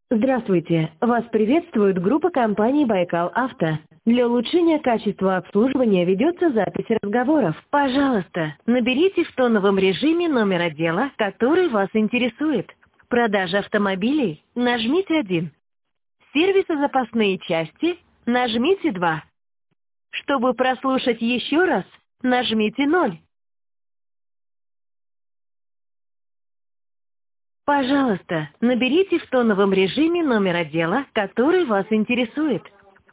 Здравствуйте! Вас приветствует группа компаний «Байкал Авто». Для улучшения качества обслуживания ведется запись разговоров. Пожалуйста, наберите в тоновом режиме номер отдела, который вас интересует. Продажа автомобилей? Нажмите 1. Сервис и запасные части? Нажмите 2. Чтобы прослушать еще раз, нажмите 0. Пожалуйста, наберите в тоновом режиме номер отдела, который вас интересует.